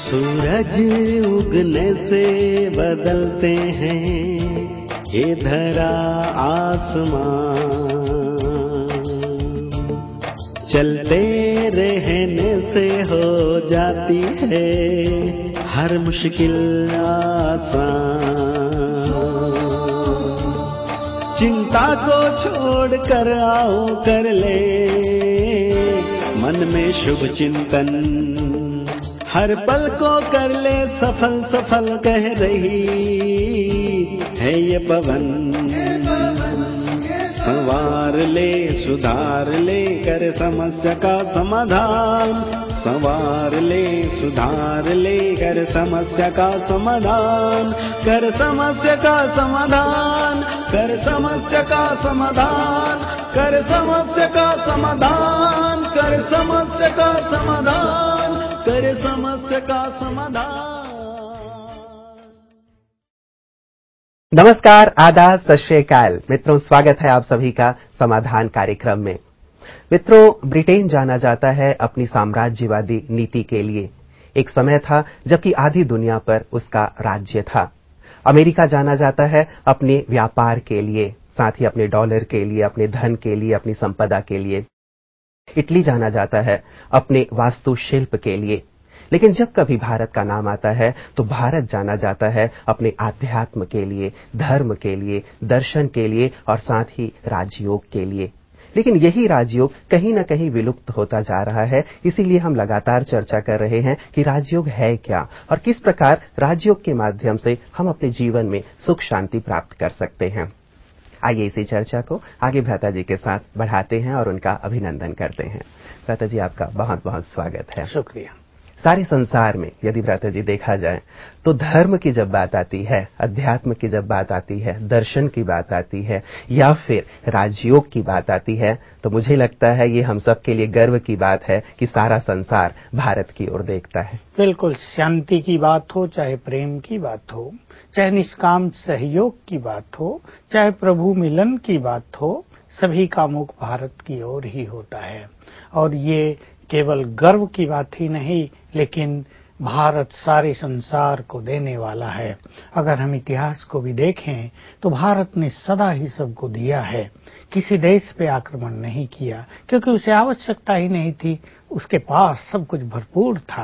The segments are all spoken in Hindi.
सूरज उगने से बदलते हैं ये धरा आसमान, चलते रहने से हो जाती है हर मुश्किल आसान। चिंता को छोड़ कर आओ कर ले मन में शुभ चिंतन, हर पल को कर ले सफल सफल कह रही है ये पवन। संवार ले सुधार ले कर समस्या का समाधान, संवार ले सुधार ले कर समस्या का समाधान, कर समस्या का समाधान, कर समस्या का समाधान, कर समस्या का समाधान, कर समस्या का समाधान, कर समस्या का समाधान। नमस्कार, आदाब, सत श्री अकाल मित्रों, स्वागत है आप सभी का समाधान कार्यक्रम में। मित्रों, ब्रिटेन जाना जाता है अपनी साम्राज्यवादी नीति के लिए। एक समय था जबकि आधी दुनिया पर उसका राज्य था। अमेरिका जाना जाता है अपने व्यापार के लिए, साथ ही अपने डॉलर के लिए, अपने धन के लिए, अपनी संपदा के लिए। इटली जाना जाता है अपने वास्तुशिल्प के लिए। लेकिन जब कभी भारत का नाम आता है तो भारत जाना जाता है अपने आध्यात्म के लिए, धर्म के लिए, दर्शन के लिए और साथ ही राजयोग के लिए। लेकिन यही राजयोग कहीं न कहीं विलुप्त होता जा रहा है। इसीलिए हम लगातार चर्चा कर रहे हैं कि राजयोग है क्या और किस प्रकार राजयोग के माध्यम से हम अपने जीवन में सुख शांति प्राप्त कर सकते हैं। आइए इसी चर्चा को आगे भ्राता जी के साथ बढ़ाते हैं और उनका अभिनंदन करते हैं। भ्राता जी, आपका बहुत बहुत स्वागत है। शुक्रिया। सारे संसार में यदि भ्राता जी देखा जाए तो धर्म की जब बात आती है, अध्यात्म की जब बात आती है, दर्शन की बात आती है या फिर राजयोग की बात आती है, तो मुझे लगता है ये हम सब के लिए गर्व की बात है कि सारा संसार भारत की ओर देखता है। बिल्कुल, शांति की बात हो, चाहे प्रेम की बात हो, चाहे निष्काम सहयोग की बात हो, चाहे प्रभु मिलन की बात हो, सभी का मुख भारत की ओर ही होता है। और ये केवल गर्व की बात ही नहीं, लेकिन भारत सारे संसार को देने वाला है। अगर हम इतिहास को भी देखें तो भारत ने सदा ही सबको दिया है, किसी देश पे आक्रमण नहीं किया, क्योंकि उसे आवश्यकता ही नहीं थी, उसके पास सब कुछ भरपूर था।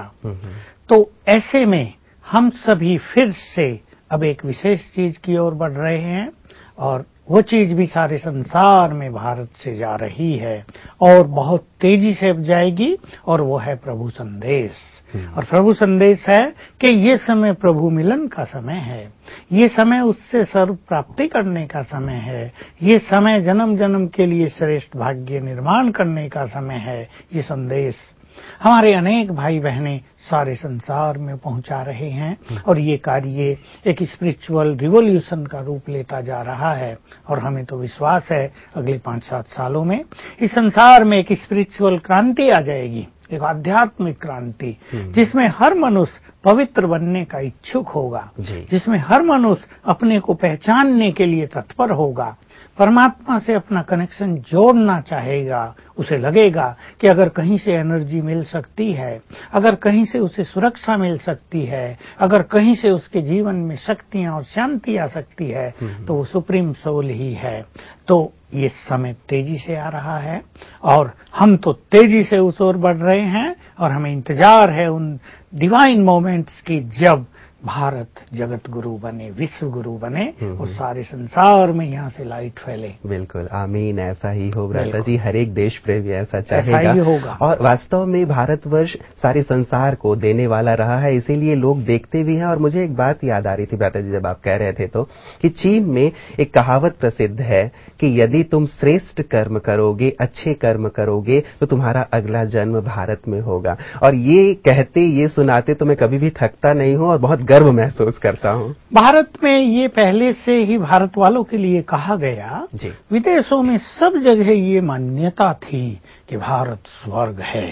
तो ऐसे में हम सभी फिर से अब एक विशेष चीज की ओर बढ़ रहे हैं और वो चीज भी सारे संसार में भारत से जा रही है और बहुत तेजी से अब जाएगी, और वो है प्रभु संदेश। और प्रभु संदेश है कि ये समय प्रभु मिलन का समय है, ये समय उससे सर्व प्राप्ति करने का समय है, ये समय जन्म जन्म के लिए श्रेष्ठ भाग्य निर्माण करने का समय है। ये संदेश हमारे अनेक भाई बहनें सारे संसार में पहुंचा रहे हैं और ये कार्य एक स्पिरिचुअल रिवॉल्यूशन का रूप लेता जा रहा है। और हमें तो विश्वास है अगले 5-7 सालों में इस संसार में एक स्पिरिचुअल क्रांति आ जाएगी, एक आध्यात्मिक क्रांति, जिसमें हर मनुष्य पवित्र बनने का इच्छुक होगा, जिसमें हर मनुष्य अपने को पहचानने के लिए तत्पर होगा, परमात्मा से अपना कनेक्शन जोड़ना चाहेगा। उसे लगेगा कि अगर कहीं से एनर्जी मिल सकती है, अगर कहीं से उसे सुरक्षा मिल सकती है, अगर कहीं से उसके जीवन में शक्तियां और शांति आ सकती है, तो वो सुप्रीम सोल ही है। तो ये समय तेजी से आ रहा है और हम तो तेजी से उस ओर बढ़ रहे हैं और हमें इंतजार है उन डिवाइन मोमेंट्स की जब भारत जगत गुरु बने, विश्व गुरु बने और सारे संसार में यहाँ से लाइट फैले। बिल्कुल, आमीन। ऐसा ही हो भ्राता जी, हर एक देश प्रेमी ऐसा चाहेगा। ऐसा ही होगा। और वास्तव में भारतवर्ष सारे संसार को देने वाला रहा है, इसीलिए लोग देखते भी हैं। और मुझे एक बात याद आ रही थी भ्राता जी जब आप कह रहे थे तो, कि चीन में एक कहावत प्रसिद्ध है कि यदि तुम श्रेष्ठ कर्म करोगे, अच्छे कर्म करोगे, तो तुम्हारा अगला जन्म भारत में होगा। और ये कहते, ये सुनाते तो मैं कभी भी थकता नहीं हूँ और बहुत गर्व महसूस करता हूँ। भारत में ये पहले से ही भारत वालों के लिए कहा गया, विदेशों में सब जगह ये मान्यता थी कि भारत स्वर्ग है।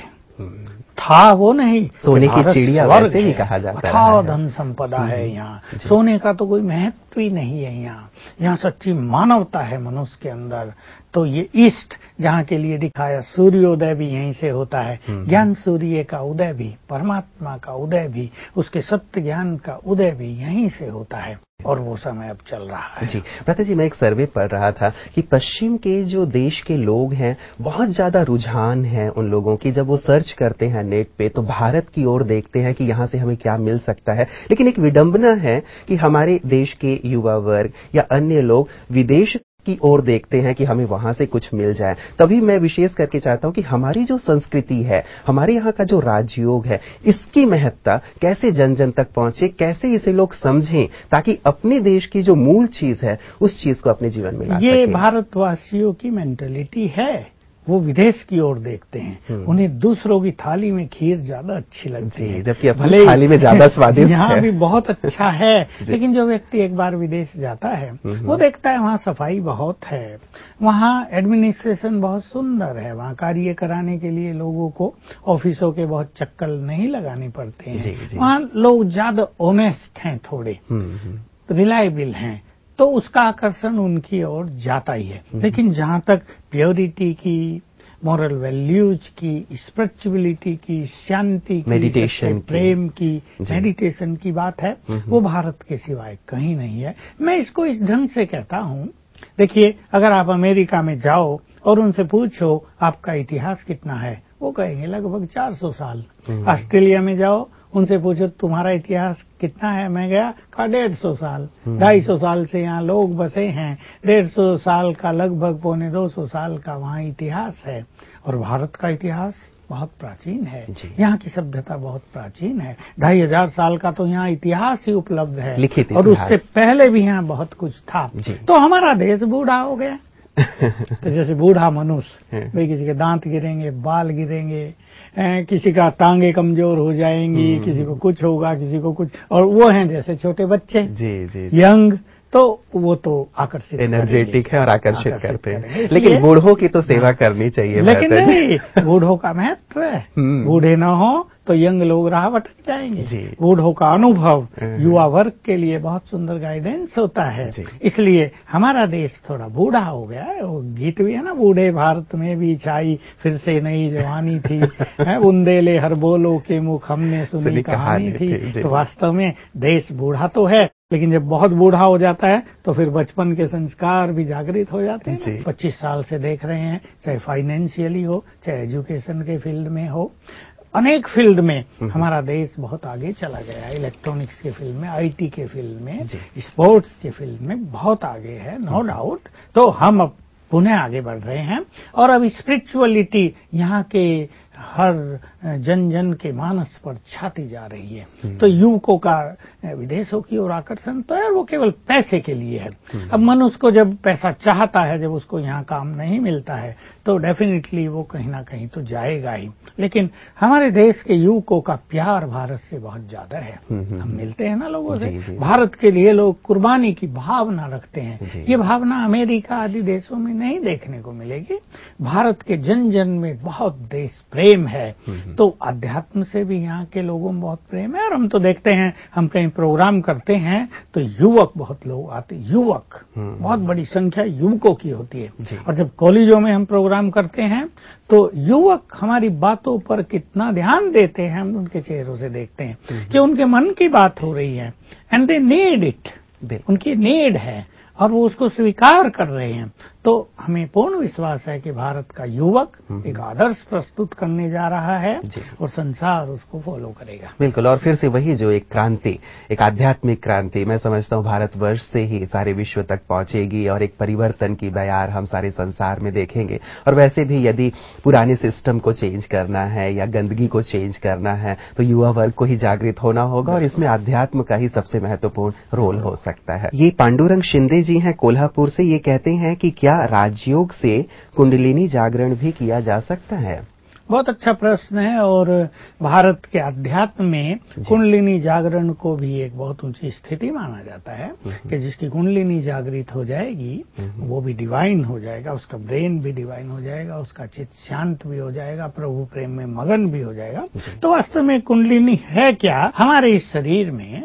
था वो नहीं, सोने की चिड़िया वैसे भी कहा जाता है। अथाह धन संपदा है यहाँ, सोने का तो कोई महत्व ही नहीं है यहाँ सच्ची मानवता है मनुष्य के अंदर। तो ये ईस्ट जहाँ के लिए दिखाया, सूर्योदय भी यहीं से होता है, ज्ञान सूर्य का उदय भी, परमात्मा का उदय भी, उसके सत्य ज्ञान का उदय भी यहीं से होता है, और वो समय अब चल रहा है। जी भ्राता जी, मैं एक सर्वे पढ़ रहा था कि पश्चिम के जो देश के लोग हैं, बहुत ज्यादा रुझान है उन लोगों की, जब वो सर्च करते हैं नेट पे तो भारत की ओर देखते हैं कि यहाँ से हमें क्या मिल सकता है। लेकिन एक विडंबना है कि हमारे देश के युवा वर्ग या अन्य लोग विदेश की ओर देखते हैं कि हमें वहां से कुछ मिल जाए। तभी मैं विशेष करके चाहता हूं कि हमारी जो संस्कृति है, हमारे यहाँ का जो राजयोग है, इसकी महत्ता कैसे जन जन तक पहुंचे, कैसे इसे लोग समझें, ताकि अपने देश की जो मूल चीज है उस चीज को अपने जीवन में ला सकें। ये भारतवासियों की मेंटेलिटी है, वो विदेश की ओर देखते हैं, उन्हें दूसरों की थाली में खीर ज्यादा अच्छी लगती है, जबकि अपनी थाली में ज्यादा स्वादिष्ट है। यहाँ भी बहुत अच्छा है, लेकिन जो व्यक्ति एक बार विदेश जाता है वो देखता है वहाँ सफाई बहुत है, वहाँ एडमिनिस्ट्रेशन बहुत सुंदर है, वहाँ कार्य कराने के लिए लोगों को ऑफिसों के बहुत चक्कर नहीं लगाने पड़ते हैं, वहाँ लोग ज्यादा ऑनेस्ट हैं, थोड़े रिलायबल हैं, तो उसका आकर्षण उनकी ओर जाता ही है। लेकिन जहां तक प्योरिटी की, मॉरल वैल्यूज की, स्पिरिचुअलिटी की, शांति की, मेडिटेशन, प्रेम की, मेडिटेशन की बात है, वो भारत के सिवाय कहीं नहीं है। मैं इसको इस ढंग से कहता हूं, देखिए अगर आप अमेरिका में जाओ और उनसे पूछो आपका इतिहास कितना है, वो कहेंगे लगभग 400 साल। ऑस्ट्रेलिया में जाओ, उनसे पूछो तुम्हारा इतिहास कितना है, मैं गया, कहा 150 साल। 250 साल से यहाँ लोग बसे हैं, 150 साल का लगभग 250 साल का वहाँ इतिहास है। और भारत का इतिहास बहुत प्राचीन है, यहाँ की सभ्यता बहुत प्राचीन है, 2500 साल का तो यहाँ इतिहास ही उपलब्ध है, और उससे पहले भी यहाँ बहुत कुछ था। तो हमारा देश बूढ़ा हो गया। तो जैसे बूढ़ा मनुष्य, भाई किसी के दांत गिरेंगे, बाल गिरेंगे, किसी का टांगे कमजोर हो जाएंगी, किसी को कुछ होगा, किसी को कुछ, और वो हैं जैसे छोटे बच्चे, यंग, तो वो तो आकर्षित, एनर्जेटिक है और आकर्षित करते हैं। लेकिन बूढ़ों की तो सेवा करनी चाहिए। लेकिन नहीं, बूढ़ों का महत्व है, बूढ़े न हो तो यंग लोग राह भटक जाएंगे। बूढ़ों का अनुभव युवा वर्ग के लिए बहुत सुंदर गाइडेंस होता है। इसलिए हमारा देश थोड़ा बूढ़ा हो गया है। वो गीत भी है ना, बूढ़े भारत में भी छाई फिर से नई जवानी थी, बुंदेले हर बोलो के मुख हमने सुनी कहानी थी। तो वास्तव में देश बूढ़ा तो है, लेकिन जब बहुत बूढ़ा हो जाता है तो फिर बचपन के संस्कार भी जागृत हो जाते हैं। 25 साल से देख रहे हैं, चाहे फाइनेंशियली हो, चाहे एजुकेशन के फील्ड में हो, अनेक फील्ड में हमारा देश बहुत आगे चला गया है। इलेक्ट्रॉनिक्स के फील्ड में, आईटी के फील्ड में, स्पोर्ट्स के फील्ड में बहुत आगे है, नो डाउट। तो हम अब पुनः आगे बढ़ रहे हैं, और अब स्पिरिचुअलिटी यहाँ के हर जन जन के मानस पर छाती जा रही है। तो युवकों का विदेशों की ओर आकर्षण तो है, वो केवल पैसे के लिए है। अब मनुष्य को जब पैसा चाहता है, जब उसको यहाँ काम नहीं मिलता है, तो डेफिनेटली वो कहीं ना कहीं तो जाएगा ही। लेकिन हमारे देश के युवकों का प्यार भारत से बहुत ज्यादा है। हम मिलते हैं ना लोगों से, भारत के लिए लोग कुर्बानी की भावना रखते हैं। ये भावना अमेरिका आदि देशों में नहीं देखने को मिलेगी। भारत के जन जन में बहुत देश प्रेम है। तो अध्यात्म से भी यहाँ के लोगों में बहुत प्रेम है। और हम तो देखते हैं, हम कहीं प्रोग्राम करते हैं तो युवक बहुत लोग आते, युवक बहुत बड़ी संख्या युवकों की होती है। और जब कॉलेजों में हम प्रोग्राम करते हैं तो युवक हमारी बातों पर कितना ध्यान देते हैं, हम उनके चेहरों से देखते हैं कि उनके मन की बात हो रही है, एंड दे नीड इट, उनकी नीड है और वो उसको स्वीकार कर रहे हैं। तो हमें पूर्ण विश्वास है कि भारत का युवक एक आदर्श प्रस्तुत करने जा रहा है और संसार उसको फॉलो करेगा। बिल्कुल। और फिर से वही जो एक क्रांति, एक आध्यात्मिक क्रांति, मैं समझता हूँ भारतवर्ष से ही सारे विश्व तक पहुंचेगी और एक परिवर्तन की बयार हम सारे संसार में देखेंगे। और वैसे भी यदि पुराने सिस्टम को चेंज करना है या गंदगी को चेंज करना है तो युवा वर्ग को ही जागृत होना होगा, और इसमें अध्यात्म का ही सबसे महत्वपूर्ण रोल हो सकता है। ये पांडुरंग शिंदे जी हैं कोल्हापुर से, ये कहते हैं कि क्या राजयोग से कुंडलिनी जागरण भी किया जा सकता है? बहुत अच्छा प्रश्न है। और भारत के अध्यात्म में कुंडलिनी जागरण को भी एक बहुत ऊंची स्थिति माना जाता है कि जिसकी कुंडलिनी जागृत हो जाएगी वो भी डिवाइन हो जाएगा, उसका ब्रेन भी डिवाइन हो जाएगा, उसका चित्त शांत भी हो जाएगा, प्रभु प्रेम में मगन भी हो जाएगा। तो वास्तव में कुंडलिनी है क्या? हमारे इस शरीर में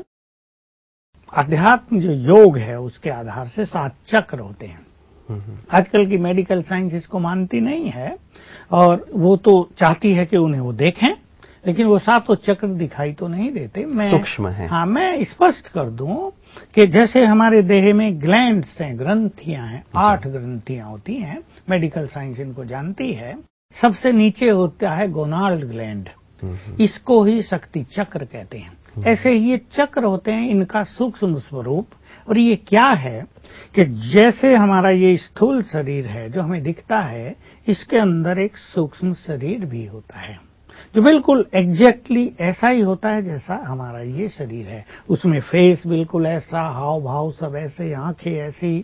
अध्यात्म जो योग है उसके आधार से 7 चक्र होते हैं। आजकल की मेडिकल साइंस इसको मानती नहीं है और वो तो चाहती है कि उन्हें वो देखें, लेकिन वो 7 चक्र दिखाई तो नहीं देते। मैं सूक्ष्म है। हाँ, मैं स्पष्ट कर दूं कि जैसे हमारे देह में ग्लैंड्स हैं, ग्रंथियां हैं, 8 ग्रंथियां होती हैं, मेडिकल साइंस इनको जानती है। सबसे नीचे होता है गोनाड ग्लैंड, इसको ही शक्ति चक्र कहते हैं। ऐसे ही ये चक्र होते हैं, इनका सूक्ष्म स्वरूप। और ये क्या है कि जैसे हमारा ये स्थूल शरीर है जो हमें दिखता है, इसके अंदर एक सूक्ष्म शरीर भी होता है जो बिल्कुल एग्जैक्टली ऐसा ही होता है जैसा हमारा ये शरीर है। उसमें फेस बिल्कुल ऐसा, हाव भाव सब ऐसे, आंखें ऐसी।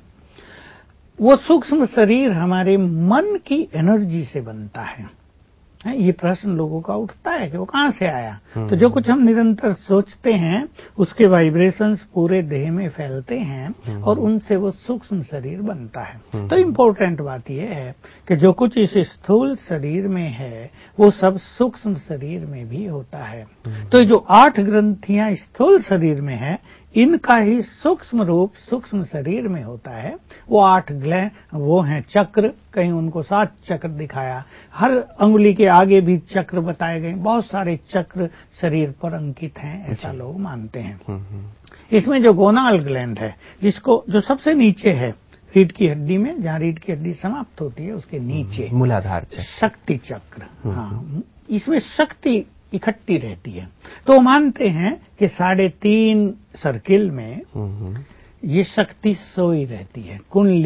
वो सूक्ष्म शरीर हमारे मन की एनर्जी से बनता है। ये प्रश्न लोगों का उठता है कि वो कहां से आया। तो जो कुछ हम निरंतर सोचते हैं उसके वाइब्रेशंस पूरे देह में फैलते हैं और उनसे वो सूक्ष्म शरीर बनता है। तो इम्पोर्टेंट बात यह है कि जो कुछ इस स्थूल शरीर में है वो सब सूक्ष्म शरीर में भी होता है। तो जो 8 ग्रंथियां स्थूल शरीर में है, इनका ही सूक्ष्म रूप सूक्ष्म शरीर में होता है। वो 8 वो हैं चक्र, कहीं उनको 7 चक्र दिखाया। हर अंगुली के आगे भी चक्र बताए गए। बहुत सारे चक्र शरीर पर अंकित हैं, ऐसा लोग मानते हैं। इसमें जो गोनाल ग्लैंड है, जिसको जो सबसे नीचे है रीढ़ की हड्डी में, जहाँ रीढ़ की हड्डी समाप्त होती है उसके नीचे मूलाधार चक्र, शक्ति चक्र। हाँ, इसमें शक्ति इकट्ठी रहती है। तो मानते हैं कि 3.5 सर्किल में ये शक्ति सोई रहती है।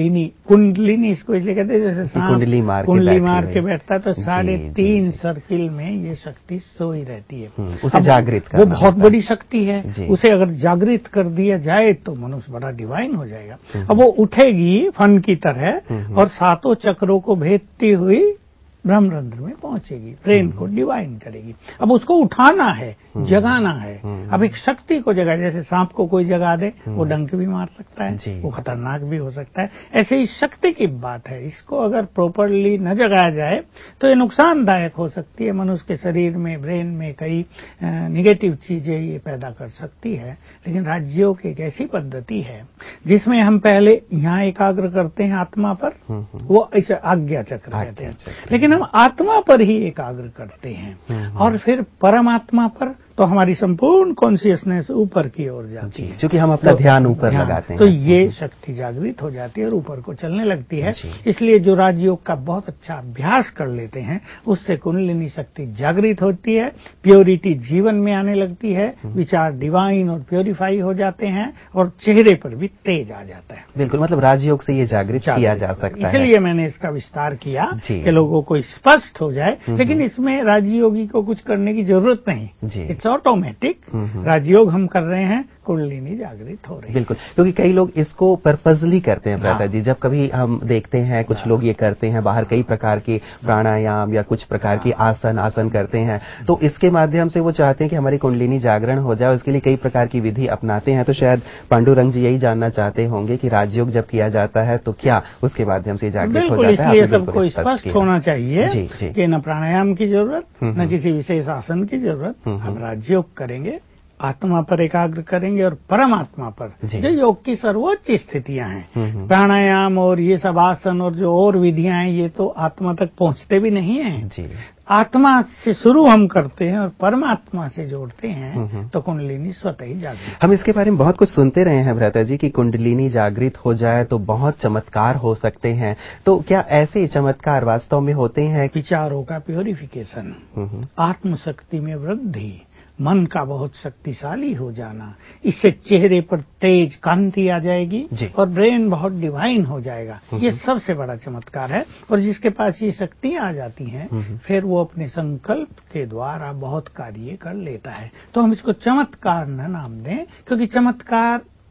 कुंडलिनी इसको इसलिए कहते हैं जैसे सांप कुंडली मार के बैठता है, तो 3.5 सर्किल में ये शक्ति सोई रहती है। उसे जागृत करना, वो बहुत बड़ी शक्ति है। उसे अगर जागृत कर दिया जाए तो मनुष्य बड़ा डिवाइन हो जाएगा। अब वो उठेगी फन की तरह और 7 चक्रों को भेदती हुई ब्रह्मरंध्र में पहुंचेगी, ब्रेन को डिवाइन करेगी। अब उसको उठाना है, जगाना है। अब एक शक्ति को जगा, जैसे सांप को कोई जगा दे वो डंक भी मार सकता है, वो खतरनाक भी हो सकता है। ऐसे ही शक्ति की बात है। इसको अगर प्रॉपरली न जगाया जाए तो ये नुकसानदायक हो सकती है। मनुष्य के शरीर में, ब्रेन में कई निगेटिव चीजें ये पैदा कर सकती है। लेकिन राजयोग एक ऐसी पद्धति है जिसमें हम पहले यहाँ एकाग्र करते हैं आत्मा पर, वो इसे आज्ञा चक्र कहते हैं। लेकिन हम आत्मा पर ही एकाग्र करते हैं और फिर परमात्मा पर, तो हमारी संपूर्ण कॉन्शियसनेस ऊपर की ओर जाती है, क्योंकि हम अपना ध्यान ऊपर लगाते हैं। तो ये शक्ति जागृत हो जाती है और ऊपर को चलने लगती है। इसलिए जो राजयोग का बहुत अच्छा अभ्यास कर लेते हैं उससे कुंडलिनी शक्ति जागृत होती है, प्योरिटी जीवन में आने लगती है, विचार डिवाइन और प्योरीफाई हो जाते हैं और चेहरे पर भी तेज आ जाता है। बिल्कुल, मतलब राजयोग से ये जागृत किया जा सकता है। इसलिए मैंने इसका विस्तार किया कि लोगों को स्पष्ट हो जाए। लेकिन इसमें राजयोगी को कुछ करने की जरूरत नहीं, इट्स ऑटोमेटिक। राजयोग हम कर रहे हैं, कुंडलिनी जागृत हो रही है। बिल्कुल, क्योंकि कई लोग इसको पर्पजली करते हैं भ्राता जी। जब कभी हम देखते हैं कुछ लोग ये करते हैं, बाहर कई प्रकार के प्राणायाम या कुछ प्रकार की आसन करते हैं, तो इसके माध्यम से वो चाहते हैं कि हमारी कुंडलिनी जागरण हो जाए। उसके लिए कई प्रकार की विधि अपनाते हैं। तो शायद पांडुरंग जी यही जानना चाहते होंगे कि राजयोग जब किया जाता है तो क्या उसके माध्यम से जागृत हो जाता है। इसलिए सबको स्पष्ट होना चाहिए कि न प्राणायाम की जरूरत, न किसी विशेष आसन की जरूरत। हम राजयोग करेंगे, आत्मा पर एकाग्र करेंगे और परमात्मा पर, जो योग की सर्वोच्च स्थितियां हैं। प्राणायाम और ये सब आसन और जो और विधियां हैं ये तो आत्मा तक पहुंचते भी नहीं हैं। आत्मा से शुरू हम करते हैं और परमात्मा से जोड़ते हैं तो कुंडलिनी स्वतः ही जागृत। हम इसके बारे में बहुत कुछ सुनते रहे हैं भ्राता जी कि कुंडलिनी जागृत हो जाए तो बहुत चमत्कार हो सकते हैं। तो क्या ऐसे चमत्कार वास्तव में होते हैं? विचारों का प्योरिफिकेशन, आत्मशक्ति में वृद्धि, मन का बहुत शक्तिशाली हो जाना, इससे चेहरे पर तेज कांति आ जाएगी और ब्रेन बहुत डिवाइन हो जाएगा। ये सबसे बड़ा चमत्कार है। और जिसके पास ये शक्तियां आ जाती हैं फिर वो अपने संकल्प के द्वारा बहुत कार्य कर लेता है। तो हम इसको चमत्कार न नाम दें, क्योंकि चमत्कार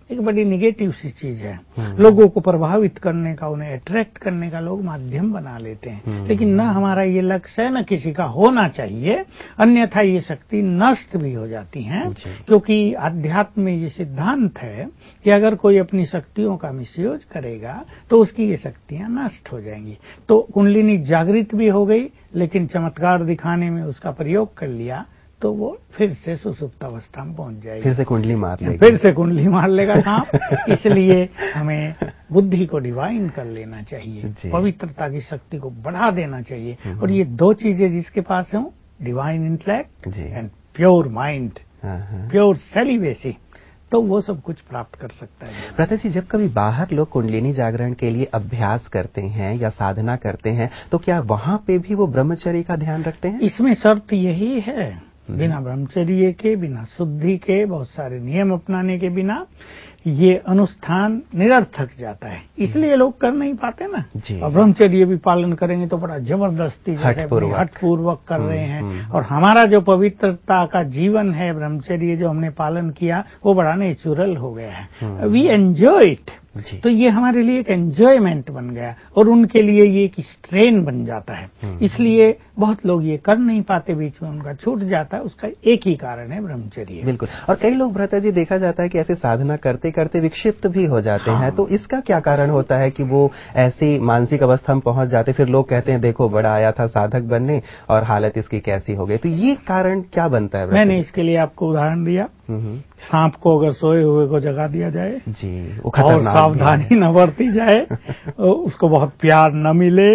एक बड़ी निगेटिव सी चीज है। लोगों को प्रभावित करने का, उन्हें अट्रैक्ट करने का लोग माध्यम बना लेते हैं, लेकिन न हमारा ये लक्ष्य है, न किसी का होना चाहिए, अन्यथा ये शक्ति नष्ट भी हो जाती हैं। क्योंकि अध्यात्म में ये सिद्धांत है कि अगर कोई अपनी शक्तियों का मिसयूज करेगा तो उसकी ये शक्तियां नष्ट हो जाएंगी। तो कुंडलिनी जागृत भी हो गई, लेकिन चमत्कार दिखाने में उसका प्रयोग कर लिया तो वो फिर से सुसुप्त अवस्था में पहुंच जाएगी, फिर से कुंडली मार लेगा, फिर से कुंडली मार लेगा सांप। इसलिए हमें बुद्धि को डिवाइन कर लेना चाहिए, पवित्रता की शक्ति को बढ़ा देना चाहिए। और ये दो चीजें जिसके पास हो, divine intellect and pure mind, pure celibacy, तो वो सब कुछ प्राप्त कर सकता है। भ्राता जी, जब कभी बाहर लोग कुंडलिनी जागरण के लिए अभ्यास करते हैं या साधना करते हैं, तो क्या वहां पे भी वो ब्रह्मचर्य का ध्यान रखते हैं? इसमें शर्त यही है, बिना ब्रह्मचर्य के, बिना शुद्धि के, बहुत सारे नियम अपनाने के बिना ये अनुष्ठान निरर्थक जाता है। इसलिए लोग कर नहीं पाते ना। और ब्रह्मचर्य भी पालन करेंगे तो बड़ा जबरदस्ती हठपूर्वक कर रहे हैं। और हमारा जो पवित्रता का जीवन है, ब्रह्मचर्य जो हमने पालन किया, वो बड़ा नेचुरल हो गया है। We enjoy it. तो ये हमारे लिए एक एंजॉयमेंट बन गया और उनके लिए ये एक स्ट्रेन बन जाता है। इसलिए बहुत लोग ये कर नहीं पाते, बीच में उनका छूट जाता है। उसका एक ही कारण है ब्रह्मचर्य। बिल्कुल। और कई लोग भ्राता जी देखा जाता है कि ऐसे साधना करते करते विक्षिप्त भी हो जाते हैं, तो इसका क्या कारण होता है कि वो ऐसी मानसिक अवस्था में पहुंच जाते, फिर लोग कहते हैं देखो बड़ा आया था साधक बनने और हालत इसकी कैसी हो गई। तो ये कारण क्या बनता है? मैंने इसके लिए आपको उदाहरण दिया, सांप को अगर सोए हुए को जगा दिया जाए जी, और सावधानी न बरती जाए, उसको बहुत प्यार न मिले,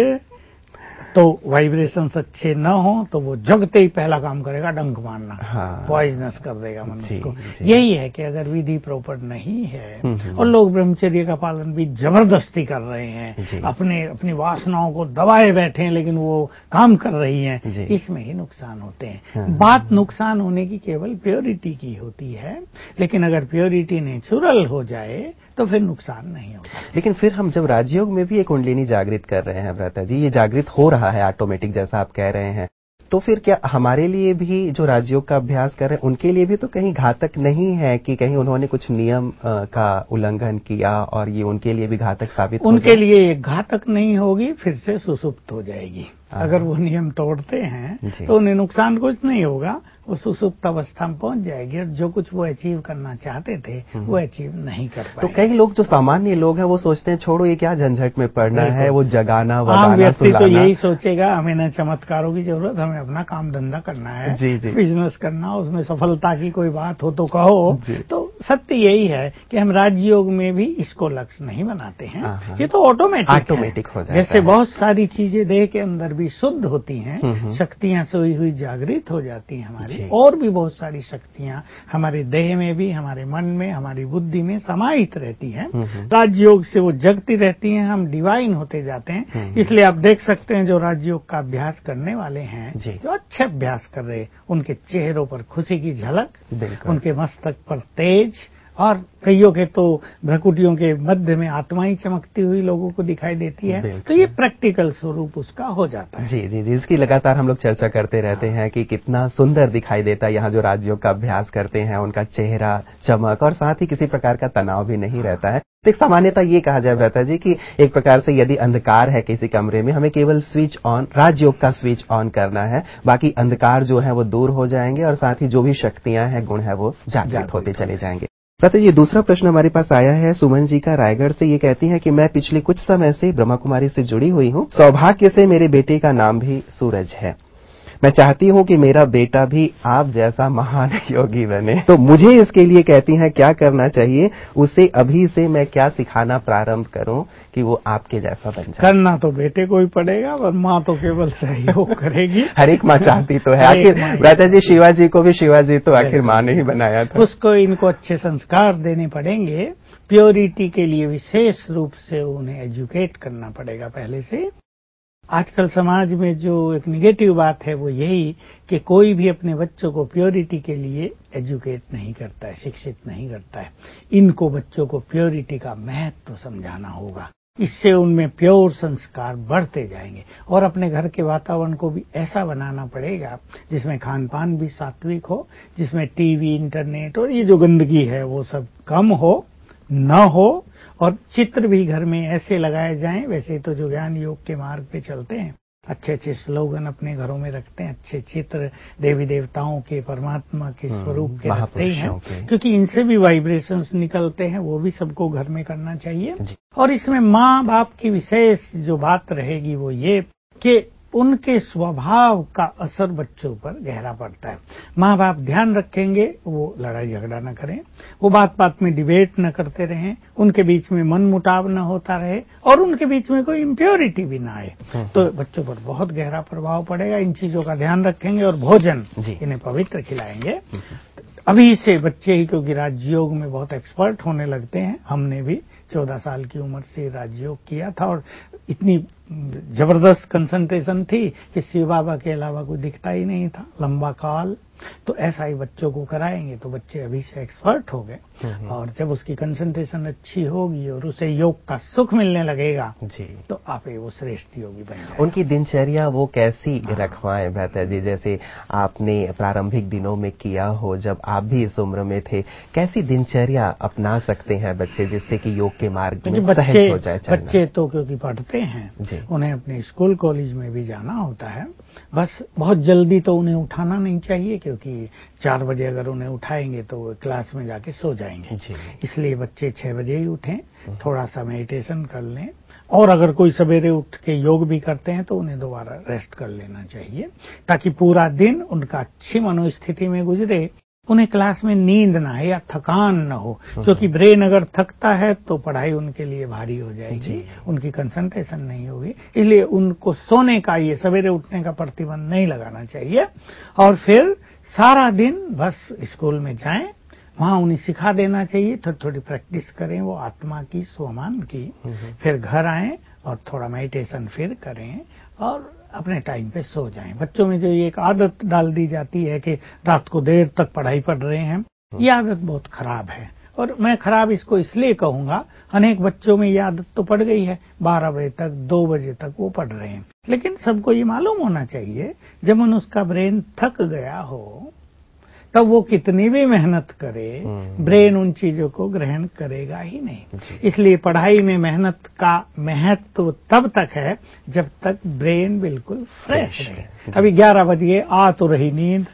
तो वाइब्रेशंस अच्छे न हो, तो वो जगते ही पहला काम करेगा डंक मारना, पॉइजनस कर देगा मनुष्य को। यही है कि अगर विधि प्रॉपर नहीं है और लोग ब्रह्मचर्य का पालन भी जबरदस्ती कर रहे हैं, अपनी वासनाओं को दबाए बैठे हैं, लेकिन वो काम कर रही हैं, इसमें ही नुकसान होते हैं। बात नुकसान होने की केवल प्योरिटी की होती है, लेकिन अगर प्योरिटी नेचुरल हो जाए तो फिर नुकसान नहीं होगा। लेकिन फिर हम जब राजयोग में भी ये कुंडलिनी जागृत कर रहे हैं भ्राता जी, ये जागृत हो रहा है ऑटोमेटिक जैसा आप कह रहे हैं, तो फिर क्या हमारे लिए भी जो राजयोग का अभ्यास कर रहे हैं उनके लिए भी तो कहीं घातक नहीं है कि कहीं उन्होंने कुछ नियम का उल्लंघन किया और ये उनके लिए भी घातक साबित हो जाए? उनके लिए घातक नहीं होगी, फिर से सुसुप्त हो जाएगी। अगर वो नियम तोड़ते हैं तो उन्हें नुकसान कुछ नहीं होगा, वो सुसुप्त अवस्था में पहुंच जाएगी और जो कुछ वो अचीव करना चाहते थे वो अचीव नहीं कर पाए। तो कई लोग जो सामान्य लोग हैं वो सोचते हैं छोड़ो ये क्या झंझट में पड़ना है, वो जगाना वगाना व्यक्ति तो यही सोचेगा, हमें न चमत्कारों की जरूरत, हमें अपना काम धंधा करना है, बिजनेस करना, उसमें सफलता की कोई बात हो तो कहो। तो सत्य यही है कि हम राजयोग में भी इसको लक्ष्य नहीं बनाते हैं, ये तो ऑटोमेटिक हो जाता है। जैसे बहुत सारी चीजें देह के अंदर भी शुद्ध होती हैं, शक्तियां सोई हुई जागृत हो जाती हैं हमारी, और भी बहुत सारी शक्तियां हमारे देह में भी, हमारे मन में, हमारी बुद्धि में समाहित रहती हैं। राजयोग से वो जगती रहती हैं, हम डिवाइन होते जाते हैं। इसलिए आप देख सकते हैं जो राजयोग का अभ्यास करने वाले हैं, जो अच्छे अभ्यास कर रहे हैं, उनके चेहरों पर खुशी की झलक, उनके मस्तक पर तेज, और कईयों के तो भ्रकुटियों के मध्य में आत्माएं चमकती हुई लोगों को दिखाई देती है। तो ये प्रैक्टिकल स्वरूप उसका हो जाता है। जी, इसकी लगातार हम लोग चर्चा करते रहते हैं कि कितना सुंदर दिखाई देता है यहाँ जो राजयोग का अभ्यास करते हैं, उनका चेहरा चमक, और साथ ही किसी प्रकार का तनाव भी नहीं रहता है। तो एक सामान्यता ये कहा जाए भ्राता जी कि एक प्रकार से यदि अंधकार है किसी कमरे में, हमें केवल स्विच ऑन, राजयोग का स्विच ऑन करना है, बाकी अंधकार जो है वो दूर हो जाएंगे और साथ ही जो भी शक्तियां हैं, गुण है, वो जागृत होते चले जाएंगे। भ्राता जी, दूसरा प्रश्न हमारे पास आया है सुमन जी का रायगढ़ से। ये कहती हैं कि मैं पिछले कुछ समय से ब्रह्मा कुमारी से जुड़ी हुई हूँ। सौभाग्य से मेरे बेटे का नाम भी सूरज है। मैं चाहती हूँ कि मेरा बेटा भी आप जैसा महान योगी बने, तो मुझे इसके लिए कहती हैं क्या करना चाहिए, उसे अभी से मैं क्या सिखाना प्रारंभ करूं कि वो आपके जैसा बन जाए? करना तो बेटे को ही पड़ेगा, और माँ तो केवल सहयोग करेगी। हर एक माँ चाहती तो है। आखिर भ्राता जी, शिवाजी को भी शिवाजी तो आखिर माँ ने ही बनाया था। उसको इनको अच्छे संस्कार देने पड़ेंगे। प्योरिटी के लिए विशेष रूप से उन्हें एजुकेट करना पड़ेगा पहले से। आजकल समाज में जो एक निगेटिव बात है वो यही कि कोई भी अपने बच्चों को प्योरिटी के लिए एजुकेट नहीं करता है, शिक्षित नहीं करता है। इनको बच्चों को प्योरिटी का महत्व समझाना होगा, इससे उनमें प्योर संस्कार बढ़ते जाएंगे। और अपने घर के वातावरण को भी ऐसा बनाना पड़ेगा जिसमें खान पान भी सात्विक हो, जिसमें टीवी, इंटरनेट और ये जो गंदगी है वो सब कम हो, न हो और चित्र भी घर में ऐसे लगाए जाएं। वैसे तो जो ज्ञान योग के मार्ग पे चलते हैं अच्छे अच्छे स्लोगन अपने घरों में रखते हैं, अच्छे चित्र देवी देवताओं के, परमात्मा के स्वरूप के रखते ही हैं, क्योंकि इनसे भी वाइब्रेशंस निकलते हैं। वो भी सबको घर में करना चाहिए। और इसमें माँ बाप की विशेष जो बात रहेगी वो ये कि उनके स्वभाव का असर बच्चों पर गहरा पड़ता है। माँ बाप ध्यान रखेंगे वो लड़ाई झगड़ा न करें, वो बात बात में डिबेट न करते रहें, उनके बीच में मन मुटाव न होता रहे और उनके बीच में कोई इम्प्योरिटी भी ना आए, तो बच्चों पर बहुत गहरा प्रभाव पड़ेगा। इन चीजों का ध्यान रखेंगे और भोजन इन्हें पवित्र खिलाएंगे। अभी से बच्चे ही, क्योंकि राजयोग में बहुत एक्सपर्ट होने लगते हैं। हमने भी 14 साल की उम्र से राजयोग किया था और इतनी जबरदस्त कंसंट्रेशन थी कि शिव बाबा के अलावा कोई दिखता ही नहीं था लंबा काल। तो ऐसा ही बच्चों को कराएंगे तो बच्चे अभी से एक्सपर्ट हो गए और जब उसकी कंसंट्रेशन अच्छी होगी और उसे योग का सुख मिलने लगेगा जी, तो आप वो श्रेष्ठ योगी बन जाएंगे। उनकी दिनचर्या वो कैसी रखवाएं भ्राता जी, जैसे आपने प्रारंभिक दिनों में किया हो, जब आप भी इस उम्र में थे, कैसी दिनचर्या अपना सकते हैं बच्चे जिससे कि योग के मार्ग में सहज हो जाए? बच्चे तो क्योंकि पढ़ते हैं, उन्हें अपने स्कूल कॉलेज में भी जाना होता है। बस बहुत जल्दी तो उन्हें उठाना नहीं चाहिए, क्योंकि 4 बजे अगर उन्हें उठाएंगे तो वो क्लास में जाके सो जाएंगे। इसलिए बच्चे 6 बजे ही उठें, थोड़ा सा मेडिटेशन कर लें और अगर कोई सवेरे उठ के योग भी करते हैं तो उन्हें दोबारा रेस्ट कर लेना चाहिए, ताकि पूरा दिन उनका अच्छी मनोस्थिति में गुजरे, उन्हें क्लास में नींद ना आए या थकान न हो। क्योंकि ब्रेन अगर थकता है तो पढ़ाई उनके लिए भारी हो जाएगी, उनकी कंसंट्रेशन नहीं होगी। इसलिए उनको सोने का, ये सवेरे उठने का प्रतिबंध नहीं लगाना चाहिए। और फिर सारा दिन बस स्कूल में जाएं, वहां उन्हें सिखा देना चाहिए, थोड़ी थोड़ी प्रैक्टिस करें वो आत्मा की, स्वमान की। फिर घर आएं और थोड़ा मेडिटेशन फिर करें और अपने टाइम पे सो जाएं। बच्चों में जो ये एक आदत डाल दी जाती है कि रात को देर तक पढ़ाई पढ़ रहे हैं, ये आदत बहुत खराब है। और मैं खराब इसको इसलिए कहूंगा, अनेक बच्चों में ये आदत तो पड़ गई है, 12 बजे तक 2 बजे तक वो पढ़ रहे हैं। लेकिन सबको ये मालूम होना चाहिए जब उसका ब्रेन थक गया हो तब वो कितनी भी मेहनत करे, ब्रेन उन चीजों को ग्रहण करेगा ही नहीं। इसलिए पढ़ाई में मेहनत का महत्व तब तक है जब तक ब्रेन बिल्कुल फ्रेश है। अभी 11 बज गए, आ तो रही नींद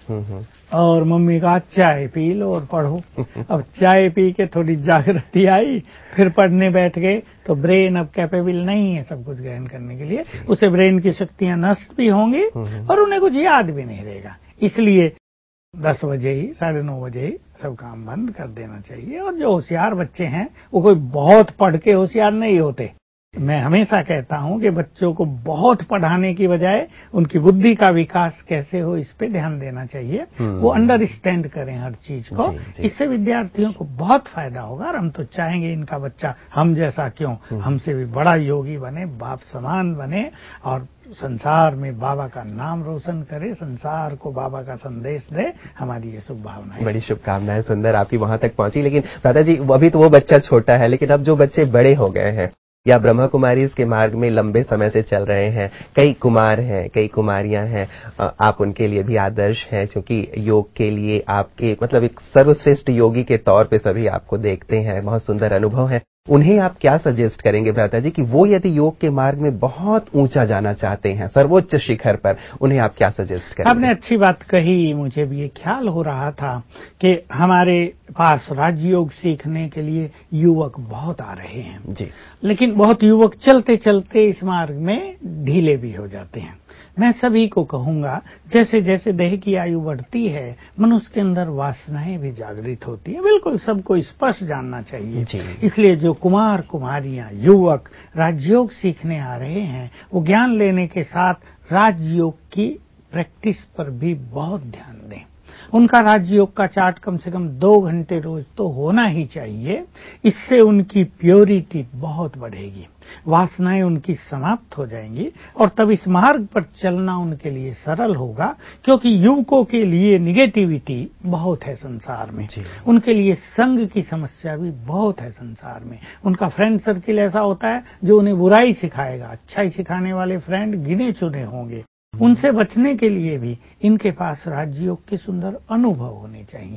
और मम्मी कहा चाय पी लो और पढ़ो। अब चाय पी के थोड़ी जागृति आई, फिर पढ़ने बैठ गए, तो ब्रेन अब कैपेबल नहीं है सब कुछ ग्रहण करने के लिए। उसे ब्रेन की शक्तियां नष्ट भी होंगी और उन्हें कुछ याद भी नहीं रहेगा। इसलिए 10 बजे ही, 9:30 बजे ही सब काम बंद कर देना चाहिए। और जो होशियार बच्चे हैं वो कोई बहुत पढ़ के होशियार नहीं होते। मैं हमेशा कहता हूं कि बच्चों को बहुत पढ़ाने की बजाय उनकी बुद्धि का विकास कैसे हो इस पे ध्यान देना चाहिए। वो अंडरस्टैंड करें हर चीज को, इससे विद्यार्थियों को बहुत फायदा होगा। और हम तो चाहेंगे इनका बच्चा हम जैसा क्यों, हमसे भी बड़ा योगी बने, बाप समान बने और संसार में बाबा का नाम रोशन करे, संसार को बाबा का संदेश दे। हमारी ये शुभ भावनाएं, बड़ी शुभकामनाएं सुंदर आपकी वहां तक पहुंची। लेकिन दादाजी अभी तो वो बच्चा छोटा है, लेकिन अब जो बच्चे बड़े हो गए हैं या ब्रह्मा कुमारी इसके मार्ग में लंबे समय से चल रहे हैं, कई कुमार हैं, कई कुमारियां हैं, आप उनके लिए भी आदर्श हैं, क्योंकि योग के लिए आपके मतलब एक सर्वश्रेष्ठ योगी के तौर पे सभी आपको देखते हैं, बहुत सुंदर अनुभव है। उन्हें आप क्या सजेस्ट करेंगे भ्राता जी कि वो यदि योग के मार्ग में बहुत ऊंचा जाना चाहते हैं, सर्वोच्च शिखर पर, उन्हें आप क्या सजेस्ट करेंगे? आपने अच्छी बात कही। मुझे भी ये ख्याल हो रहा था कि हमारे पास राजयोग सीखने के लिए युवक बहुत आ रहे हैं जी, लेकिन बहुत युवक चलते चलते इस मार्ग में ढीले भी हो जाते हैं। मैं सभी को कहूंगा, जैसे जैसे देह की आयु बढ़ती है मनुष्य के अंदर वासनाएं भी जागृत होती है। बिल्कुल सबको स्पष्ट जानना चाहिए। इसलिए जो कुमार कुमारियां युवक राजयोग सीखने आ रहे हैं, वो ज्ञान लेने के साथ राजयोग की प्रैक्टिस पर भी बहुत ध्यान दें। उनका राजयोग का चार्ट कम से कम 2 घंटे रोज तो होना ही चाहिए। इससे उनकी प्योरिटी बहुत बढ़ेगी, वासनाएं उनकी समाप्त हो जाएंगी और तब इस मार्ग पर चलना उनके लिए सरल होगा। क्योंकि युवकों के लिए निगेटिविटी बहुत है संसार में, उनके लिए संग की समस्या भी बहुत है संसार में। उनका फ्रेंड सर्किल ऐसा होता है जो उन्हें बुराई सिखाएगा, अच्छाई सिखाने वाले फ्रेंड गिने चुने होंगे। उनसे बचने के लिए भी इनके पास राजयोग के सुंदर अनुभव होने चाहिए।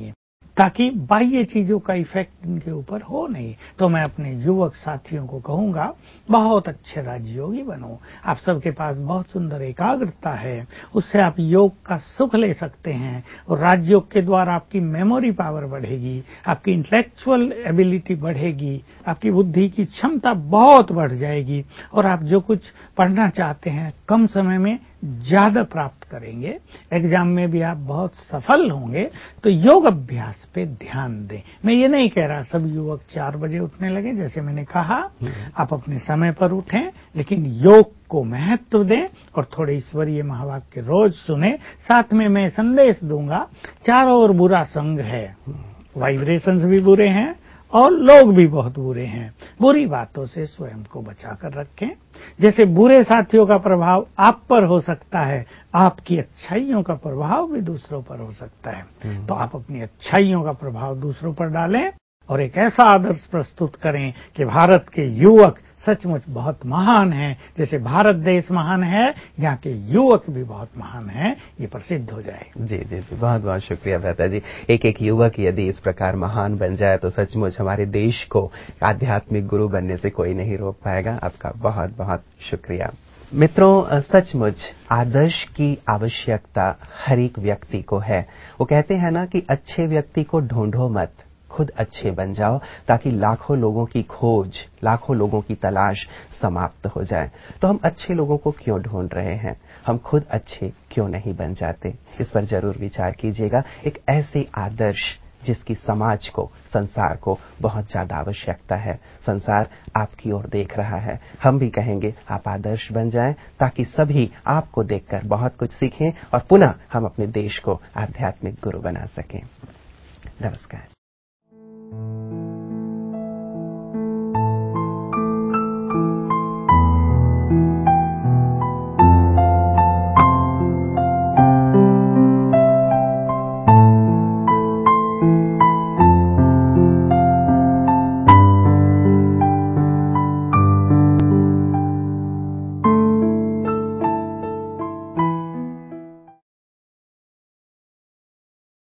ताकि बाह्य चीजों का इफेक्ट इनके ऊपर हो नहीं। तो मैं अपने युवक साथियों को कहूंगा, बहुत अच्छे राजयोगी बनो। आप सबके पास बहुत सुंदर एकाग्रता है, उससे आप योग का सुख ले सकते हैं और राजयोग के द्वारा आपकी मेमोरी पावर बढ़ेगी, आपकी इंटेलेक्चुअल एबिलिटी बढ़ेगी, आपकी बुद्धि की क्षमता बहुत बढ़ जाएगी और आप जो कुछ पढ़ना चाहते हैं कम समय में ज्यादा प्राप्त करेंगे। एग्जाम में भी आप बहुत सफल होंगे। तो योग अभ्यास पे ध्यान दें। मैं ये नहीं कह रहा सब युवक 4 बजे उठने लगे, जैसे मैंने कहा आप अपने समय पर उठें, लेकिन योग को महत्व दें और थोड़े ईश्वरीय महावाक्य रोज सुने। साथ में मैं संदेश दूंगा, चारों ओर बुरा संग है, वाइब्रेशंस भी बुरे हैं और लोग भी बहुत बुरे हैं। बुरी बातों से स्वयं को बचाकर रखें। जैसे बुरे साथियों का प्रभाव आप पर हो सकता है, आपकी अच्छाइयों का प्रभाव भी दूसरों पर हो सकता है। तो आप अपनी अच्छाइयों का प्रभाव दूसरों पर डालें और एक ऐसा आदर्श प्रस्तुत करें कि भारत के युवक सचमुच बहुत महान हैं। जैसे भारत देश महान है, यहाँ के युवक भी बहुत महान हैं, ये प्रसिद्ध हो जाए। जी जी जी, बहुत बहुत शुक्रिया भ्राता जी। एक युवक यदि इस प्रकार महान बन जाए तो सचमुच हमारे देश को आध्यात्मिक गुरु बनने से कोई नहीं रोक पाएगा। आपका बहुत बहुत शुक्रिया। मित्रों, सचमुच आदर्श की आवश्यकता हर एक व्यक्ति को है। वो कहते हैं ना कि अच्छे व्यक्ति को ढूंढो मत, खुद अच्छे बन जाओ, ताकि लाखों लोगों की खोज, लाखों लोगों की तलाश समाप्त हो जाए। तो हम अच्छे लोगों को क्यों ढूंढ रहे हैं? हम खुद अच्छे क्यों नहीं बन जाते? इस पर जरूर विचार कीजिएगा। एक ऐसे आदर्श जिसकी समाज को, संसार को बहुत ज्यादा आवश्यकता है। संसार आपकी ओर देख रहा है। हम भी कहेंगे आप आदर्श बन जाएं, ताकि सभी आपको देखकर बहुत कुछ सीखें और पुनः हम अपने देश को आध्यात्मिक गुरु बना सकें। नमस्कार।